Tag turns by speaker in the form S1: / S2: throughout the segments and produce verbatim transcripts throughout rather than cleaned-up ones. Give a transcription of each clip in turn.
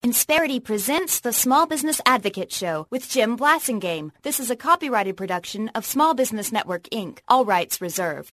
S1: Insperity presents the Small Business Advocate Show with Jim Blasingame. This is a copyrighted production of Small Business Network, Incorporated. All rights reserved.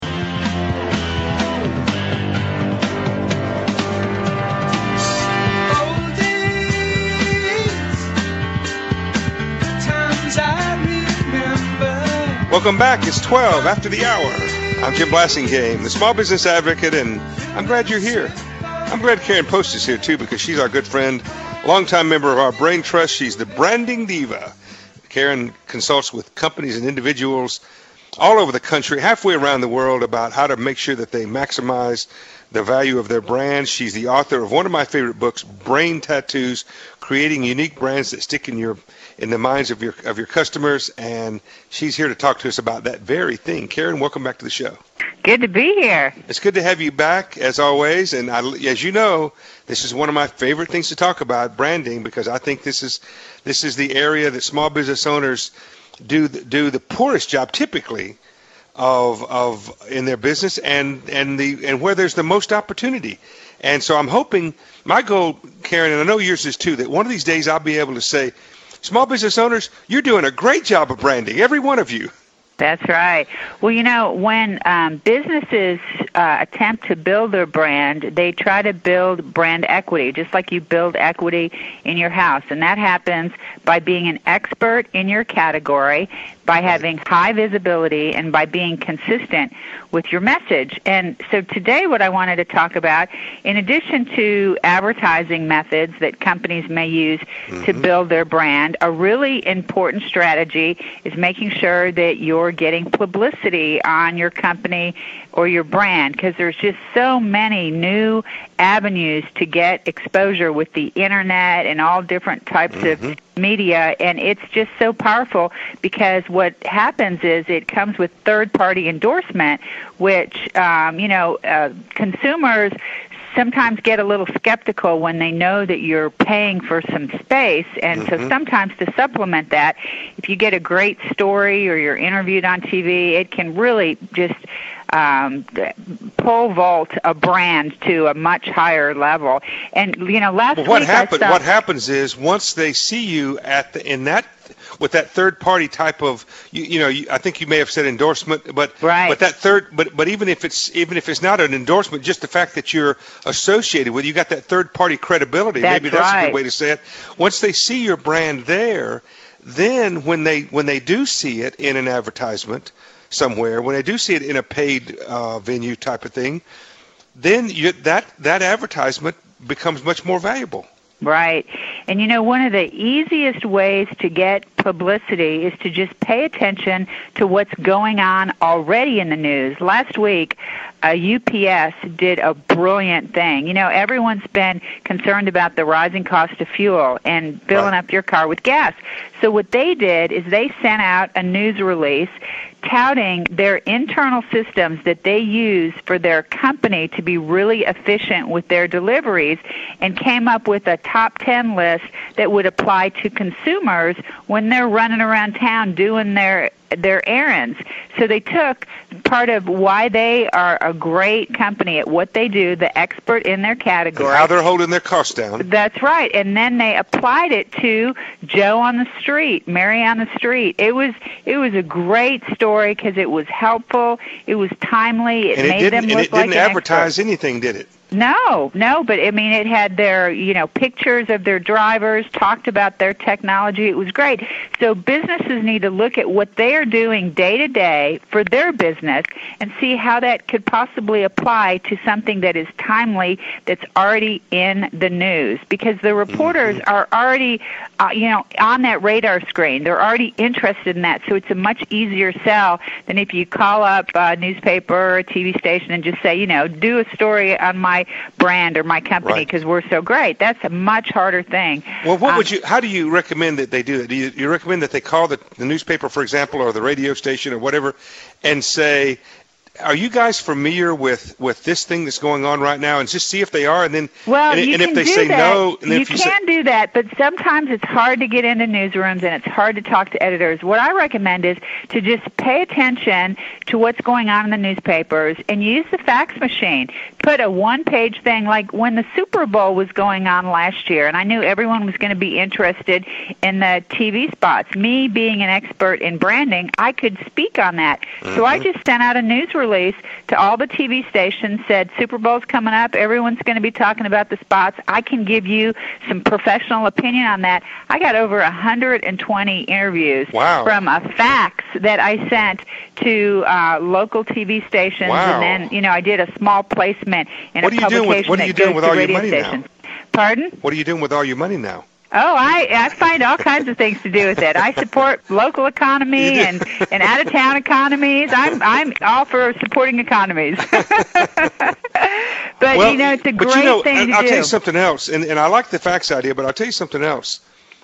S2: Welcome back. It's twelve after the hour. I'm Jim Blasingame, the Small Business Advocate, and I'm glad you're here. I'm glad Karen Post is here, too, because she's our good friend, longtime member of our Brain Trust. She's the branding diva. Karen consults with companies and individuals all over the country, halfway around the world, about how to make sure that they maximize the value of their brand. She's the author of one of my favorite books, Brain Tattoos, Creating Unique Brands That Stick in your in the minds of your of your customers, and she's here to talk to us about that very thing. Karen, welcome back to the show.
S3: Good to be here.
S2: It's good to have you back, as always, and I, as you know, this is one of my favorite things to talk about, branding, because I think this is this is the area that small business owners do do the poorest job typically of of in their business, and and the and where there's the most opportunity. And so I'm hoping, my goal, Karen, and I know yours is too, that one of these days I'll be able to say, small business owners, you're doing a great job of branding, every one of you.
S3: That's right. Well, you know, when um, businesses uh, attempt to build their brand, they try to build brand equity, just like you build equity in your house. And that happens by being an expert in your category, by having high visibility, and by being consistent with your message. And so today what I wanted to talk about, in addition to advertising methods that companies may use mm-hmm. to build their brand, a really important strategy is making sure that you're getting publicity on your company or your brand, because there's just so many new avenues to get exposure with the internet and all different types mm-hmm. of media, and it's just so powerful, because what happens is it comes with third-party endorsement, which, um, you know, uh, consumers sometimes get a little skeptical when they know that you're paying for some space, and mm-hmm. so sometimes to supplement that, if you get a great story or you're interviewed on T V, it can really just um, pole vault a brand to a much higher level. And, you know, last
S2: well, what
S3: week
S2: happen,
S3: I saw...
S2: What happens is once they see you at the, in that with that third party type of, you, you know, you, I think you may have said endorsement, but
S3: right.
S2: but that third, but but even if it's even if it's not an endorsement, just the fact that you're associated with, you got that third party credibility.
S3: That's
S2: Maybe that's
S3: right.
S2: a good way to say it. Once they see your brand there, then when they when they do see it in an advertisement somewhere, when they do see it in a paid uh, venue type of thing, then you, that that advertisement becomes much more valuable.
S3: Right. And, you know, one of the easiest ways to get publicity is to just pay attention to what's going on already in the news. Last week, uh, U P S did a brilliant thing. You know, everyone's been concerned about the rising cost of fuel and filling
S2: right.
S3: up your car with gas. So what they did is they sent out a news release touting their internal systems that they use for their company to be really efficient with their deliveries, and came up with a top ten list that would apply to consumers when they're running around town doing their their errands. So they took part of why they are a great company at what they do, the expert in their category.
S2: And how they're holding their costs down.
S3: That's right. And then they applied it to Joe on the street, Mary on the street. It was it was a great story because it was helpful, it was timely, it
S2: and
S3: made
S2: it
S3: them look
S2: and it
S3: like
S2: didn't
S3: an
S2: advertise
S3: expert.
S2: anything, did it?
S3: No, no, but I mean, it had their, you know, pictures of their drivers, talked about their technology. It was great. So businesses need to look at what they are doing day to day for their business and see how that could possibly apply to something that is timely, that's already in the news, because the reporters mm-hmm. are already, uh, you know, on that radar screen. They're already interested in that. So it's a much easier sell than if you call up a newspaper or a T V station and just say, you know, do a story on my brand or my company because right. we're so great. That's a much harder thing.
S2: Well, what
S3: um,
S2: would you? How do you recommend that they do that? Do you, you recommend that they call the, the newspaper, for example, or the radio station or whatever, and say, are you guys familiar with, with this thing that's going on right now? And just see if they are, and then
S3: well,
S2: and,
S3: you
S2: and
S3: can
S2: if they
S3: do
S2: say
S3: that.
S2: no, and
S3: you
S2: if you
S3: can
S2: say,
S3: do that, but sometimes it's hard to get into newsrooms and it's hard to talk to editors. What I recommend is to just pay attention to what's going on in the newspapers and use the fax machine. put a one-page thing, like when the Super Bowl was going on last year, and I knew everyone was going to be interested in the T V spots. Me being an expert in branding, I could speak on that. Mm-hmm. So I just sent out a news release to all the T V stations, said Super Bowl's coming up, everyone's going to be talking about the spots. I can give you some professional opinion on that. I got over one hundred twenty interviews
S2: wow.
S3: from a fax that I sent to uh, local T V stations,
S2: wow.
S3: and then, you know, I did a small placement in
S2: what
S3: a
S2: are you doing
S3: publication
S2: with, what are you
S3: that
S2: doing
S3: goes
S2: with
S3: to
S2: all your
S3: radio
S2: money
S3: stations.
S2: now?
S3: Pardon?
S2: What are you doing with all your money now?
S3: Oh, I, I find all kinds of things to do with it. I support local economy and, and out-of-town economies. I'm I'm all for supporting economies. But,
S2: well,
S3: you know, it's a
S2: but
S3: great
S2: you know,
S3: thing to
S2: I'll
S3: do.
S2: tell you something else, and, and I like the fax idea, but I'll tell you something else.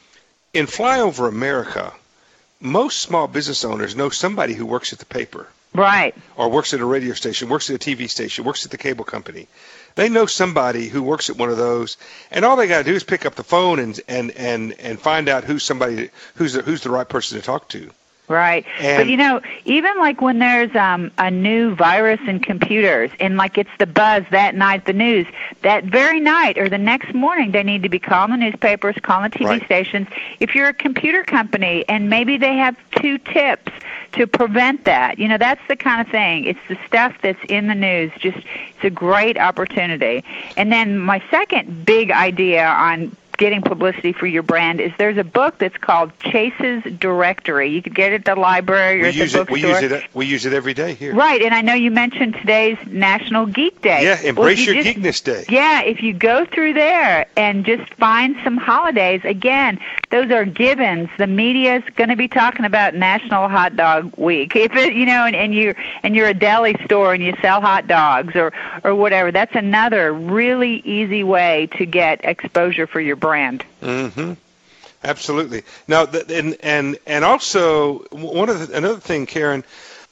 S2: In Flyover America, most small business owners know somebody who works at the paper.
S3: Right.
S2: Or works at a radio station, works at a T V station, works at the cable company. They know somebody who works at one of those, and all they got to do is pick up the phone and and and and find out who's somebody who's the, who's the right person to talk to.
S3: Right.
S2: And
S3: but, you know, even like when there's um, a new virus in computers and like it's the buzz that night, the news, that very night or the next morning they need to be calling the newspapers, calling the T V
S2: right.
S3: stations. If you're a computer company and maybe they have two tips to prevent that, you know, that's the kind of thing. It's the stuff that's in the news. Just it's a great opportunity. And then my second big idea on getting publicity for your brand is there's a book that's called Chase's Directory. You could get it at the library or
S2: we
S3: at the
S2: use it,
S3: bookstore.
S2: we use it. We use it every day here.
S3: Right, and I know you mentioned today's National Geek Day.
S2: Yeah, embrace
S3: well, you
S2: your
S3: just,
S2: geekness day.
S3: Yeah, if you go through there and just find some holidays, again, those are givens. The media's going to be talking about National Hot Dog Week. If it, you know, and, and you and you're a deli store and you sell hot dogs or or whatever, that's another really easy way to get exposure for your brand.
S2: Mm-hmm. Absolutely. Now, th- and and and also one of the, another thing, Karen,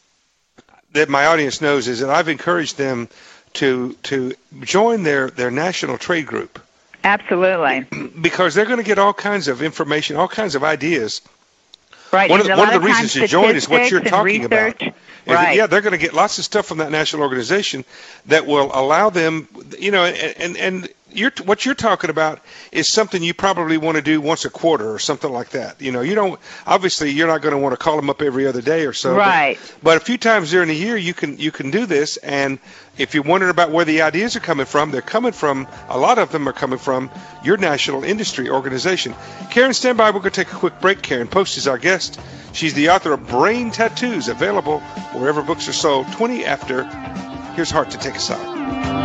S2: that my audience knows is that I've encouraged them to to join their, their national trade group.
S3: Absolutely.
S2: Because they're going to get all kinds of information, all kinds of ideas.
S3: Right.
S2: One of the, one of the
S3: of
S2: reasons to join is what you're talking
S3: research.
S2: about.
S3: Right.
S2: Yeah, they're going to get lots of stuff from that national organization that will allow them, you know, and and, and you're, what you're talking about is something you probably want to do once a quarter or something like that. You know, you don't, obviously you're not going to want to call them up every other day or so.
S3: Right.
S2: But, but a few times during the year you can you can do this, and if you're wondering about where the ideas are coming from, they're coming from, a lot of them are coming from your national industry organization. Karen, stand by. We're going to take a quick break. Karen Post is our guest. She's the author of Brain Tattoos, available wherever books are sold. twenty after. Here's Hart to take us out.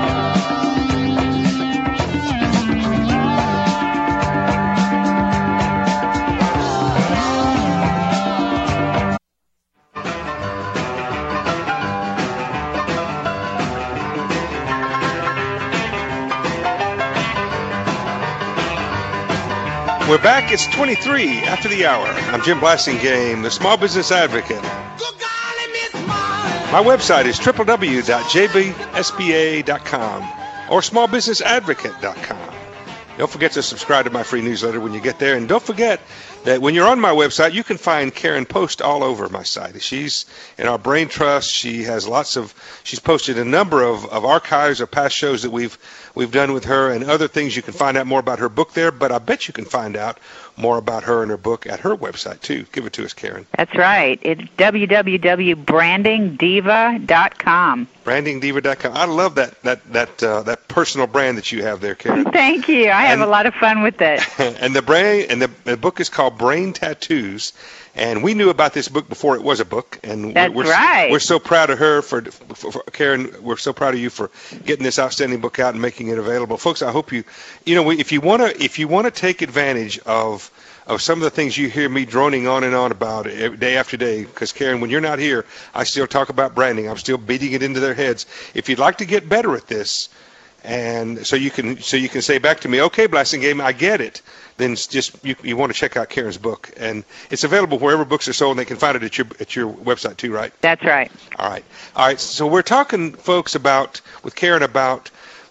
S2: We're back. It's twenty-three after the hour. I'm Jim Blasingame, the Small Business Advocate. My website is w w w dot j b s b a dot com or small business advocate dot com. Don't forget to subscribe to my free newsletter when you get there. And don't forget that when you're on my website, you can find Karen Post all over my site. She's in our Brain Trust. She has lots of, she's posted a number of, of archives of past shows that we've we've done with her and other things. You can find out more about her book there, but I bet you can find out more about her and her book at her website, too. Give it to us, Karen.
S3: That's right. It's w w w dot branding diva dot com.
S2: branding diva dot com. I love that that that uh, that personal brand that you have there, Karen.
S3: Thank you. I have
S2: and,
S3: a lot of fun with it.
S2: And the brain and the, the book is called Brain Tattoos. And we knew about this book before it was a book, and
S3: That's
S2: we're,
S3: right.
S2: we're so proud of her for, for, for Karen. We're so proud of you for getting this outstanding book out and making it available, folks. I hope you, you know, if you want to, if you want to take advantage of of some of the things you hear me droning on and on about every, day after day, because Karen, when you're not here, I still talk about branding. I'm still beating it into their heads. If you'd like to get better at this, and so you can, so you can say back to me, okay, Blasingame, I get it. Then just you, you want to check out Karen's book, and it's available wherever books are sold, and they can find it at your at your website too, right?
S3: That's right.
S2: All right, all right. So we're talking, folks, about with Karen about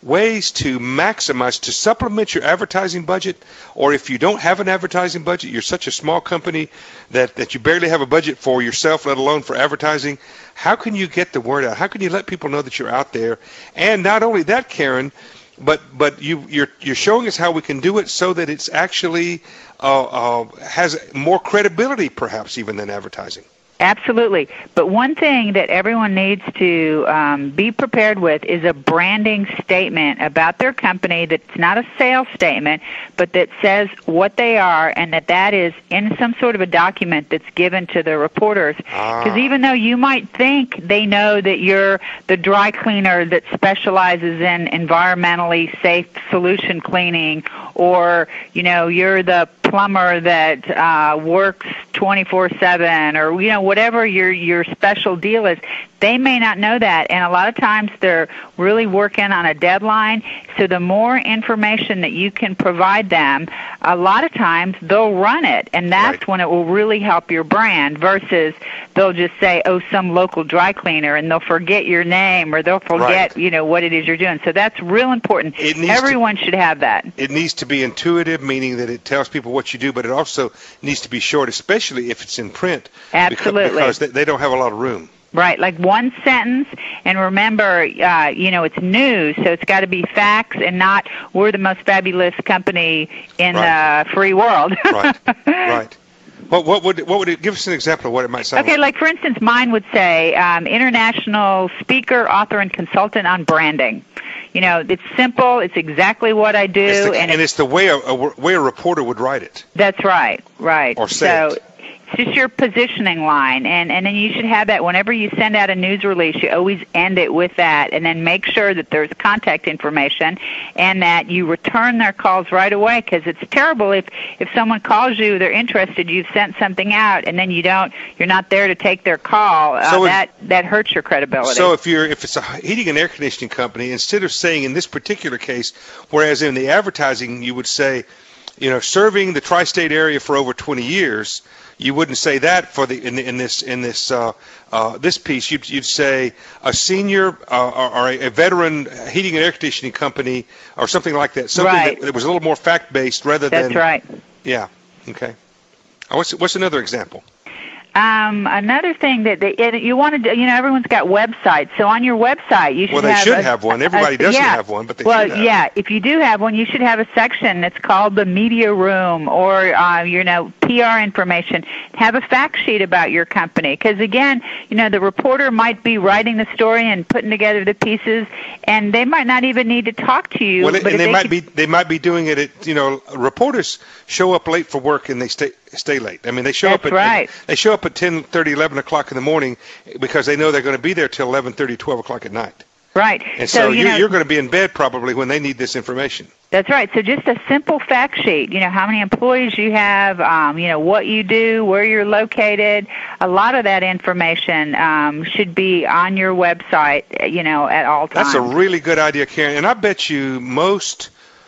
S2: ways to maximize, to supplement your advertising budget, or if you don't have an advertising budget, you're such a small company that, that you barely have a budget for yourself, let alone for advertising, how can you get the word out? How can you let people know that you're out there? And not only that, Karen, but but you, you're you're showing us how we can do it so that it's actually uh, uh, has more credibility, perhaps even than advertising.
S3: Absolutely. But one thing that everyone needs to um, be prepared with is a branding statement about their company that's not a sales statement, but that says what they are, and that that is in some sort of a document that's given to the reporters. Because ah. even though you might think they know that you're the dry cleaner that specializes in environmentally safe solution cleaning, or, you know, you're the plumber that uh, works twenty-four seven, or, you know, whatever your your special deal is, they may not know that. And a lot of times they're really working on a deadline. So the more information that you can provide them, a lot of times they'll run it. And that's right. when it will really help your brand, versus they'll just say, oh, some local dry cleaner, and they'll forget your name, or they'll forget, right. you know, what it is you're doing. So that's real important. Everyone to, should have that.
S2: It needs to be intuitive, meaning that it tells people what you do, but it also needs to be short, especially if it's in print.
S3: Absolutely.
S2: Because, because they, they don't have a lot of room.
S3: Right, like one sentence, and remember, uh, you know, it's news, so it's got to be facts and not, we're the most fabulous company in right. the free world.
S2: Right, right. What, what would what would it give us an example of what it might sound
S3: okay,
S2: like?
S3: like for instance, mine would say um, international speaker, author, and consultant on branding. You know, it's simple. It's exactly what I do,
S2: it's the,
S3: and,
S2: and it's, it's the way a, a way a reporter would write it.
S3: That's right, right.
S2: Or say
S3: so,
S2: it.
S3: It's just your positioning line, and, and then you should have that whenever you send out a news release. You always end it with that, and then make sure that there's contact information and that you return their calls right away, because it's terrible if, if someone calls you, they're interested, you've sent something out, and then you don't, you're not there to take their call. Uh,
S2: so
S3: that that hurts your credibility.
S2: So if you're if it's a heating and air conditioning company, instead of saying in this particular case, whereas in the advertising you would say, you know, serving the tri-state area for over twenty years. You wouldn't say that for the in, in this in this uh, uh, this piece. You'd, you'd say a senior uh, or, or a veteran heating and air conditioning company or something like that. Something
S3: right.
S2: that, that was a little more fact based rather
S3: That's
S2: than.
S3: That's right.
S2: Yeah. Okay. What's what's another example?
S3: Um, another thing that they, it, you want to do, you know, everyone's got websites. So on your website, you should
S2: have. Well, they
S3: have
S2: should
S3: a,
S2: have one. Everybody
S3: a,
S2: doesn't
S3: yeah.
S2: have one, but they
S3: well,
S2: should have.
S3: Well, yeah. If you do have one, you should have a section that's called the media room, or uh, you know, P R information. Have a fact sheet about your company, because again, you know, the reporter might be writing the story and putting together the pieces, and they might not even need to talk to you.
S2: Well,
S3: but
S2: and they,
S3: they
S2: might
S3: could,
S2: be they might be doing it at, you know, reporters show up late for work and they stay stay late. I mean, they show
S3: That's
S2: up at
S3: right.
S2: they show up at ten thirty, eleven o'clock in the morning because they know they're going to be there till eleven thirty, twelve o'clock at night.
S3: Right.
S2: And so,
S3: so you
S2: you're,
S3: know,
S2: you're going to be in bed probably when they need this information.
S3: That's right. So just a simple fact sheet, you know, how many employees you have, um, you know, what you do, where you're located. A lot of that information um, should be on your website, you know, at all times.
S2: That's a really good idea, Karen. And I bet you most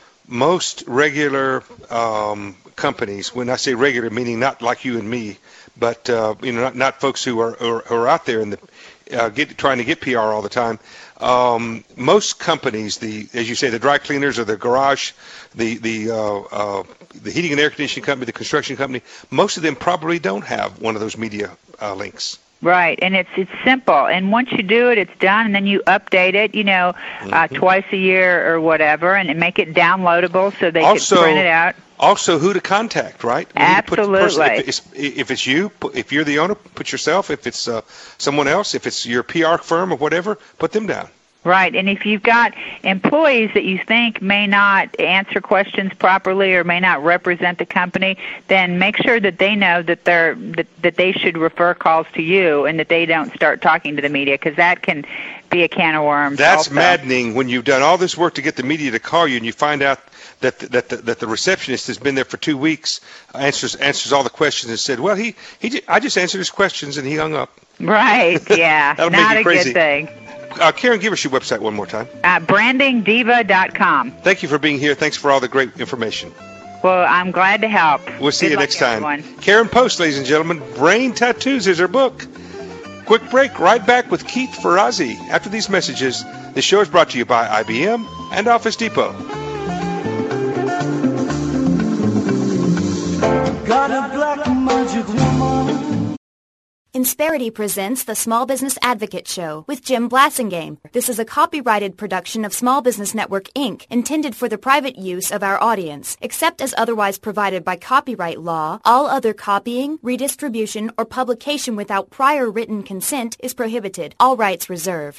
S2: most regular um, companies, when I say regular, meaning not like you and me, but, uh, you know, not, not folks who are, who are out there in the uh, get, trying to get P R all the time. Um, most companies, the as you say, the dry cleaners or the garage, the the uh, uh, the heating and air conditioning company, the construction company, most of them probably don't have one of those media uh, links.
S3: Right, and it's it's simple. And once you do it, it's done, and then you update it, you know, mm-hmm. uh, twice a year or whatever, and make it downloadable so they
S2: also,
S3: can print it out.
S2: Also, who to contact, right?
S3: Absolutely.
S2: Person, if, it's, if it's you, if you're the owner, put yourself. If it's uh, someone else, if it's your P R firm or whatever, put them down.
S3: Right, and if you've got employees that you think may not answer questions properly or may not represent the company, then make sure that they know that they're that, that they should refer calls to you and that they don't start talking to the media, because that can be a can of worms.
S2: That's
S3: also.
S2: maddening when you've done all this work to get the media to call you and you find out that the, that the, that the receptionist has been there for two weeks, answers answers all the questions and said, well, he he I just answered his questions and he hung up.
S3: Right, yeah,
S2: That'll
S3: not
S2: make you
S3: a
S2: crazy.
S3: good thing.
S2: Uh, Karen, give us your website one more time.
S3: Uh, branding diva dot com.
S2: Thank you for being here. Thanks for all the great information.
S3: Well, I'm glad to help.
S2: We'll see
S3: Good
S2: you
S3: luck,
S2: next time.
S3: everyone.
S2: Karen Post, ladies and gentlemen. Brain Tattoos is her book. Quick break. Right back with Keith Ferrazzi. After these messages, the show is brought to you by I B M and Office Depot.
S1: Got a black magic woman. Insperity presents the Small Business Advocate Show with Jim Blasingame. This is a copyrighted production of Small Business Network, Incorporated, intended for the private use of our audience. Except as otherwise provided by copyright law, all other copying, redistribution, or publication without prior written consent is prohibited. All rights reserved.